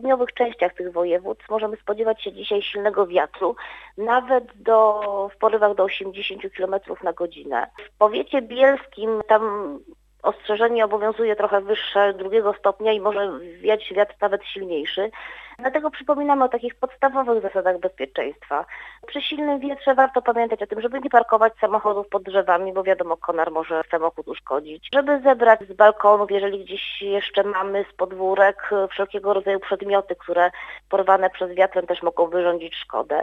południowych częściach tych województw możemy spodziewać się dzisiaj silnego wiatru, nawet w porywach do 80 km na godzinę. W powiecie bielskim tam ostrzeżenie obowiązuje trochę wyższe, 2 stopnia i może wiać wiatr nawet silniejszy. Dlatego przypominamy o takich podstawowych zasadach bezpieczeństwa. Przy silnym wietrze warto pamiętać o tym, żeby nie parkować samochodów pod drzewami, bo wiadomo, konar może samochód uszkodzić. Żeby zebrać z balkonów, jeżeli gdzieś jeszcze mamy z podwórek, wszelkiego rodzaju przedmioty, które porwane przez wiatrem też mogą wyrządzić szkodę.